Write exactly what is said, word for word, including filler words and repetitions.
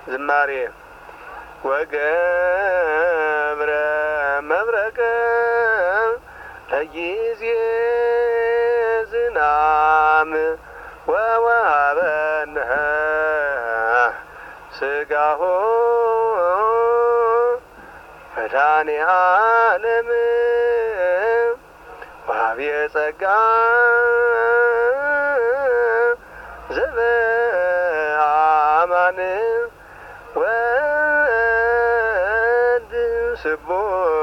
ዝማሬ ወገብረ መብረቀ ለጊዜ ዝናም ወወሀበነ ስጋሁ መድኃኔ ዓለም ወሀብየ ጸጋ ዘበአማን ወልድ ስቡሕ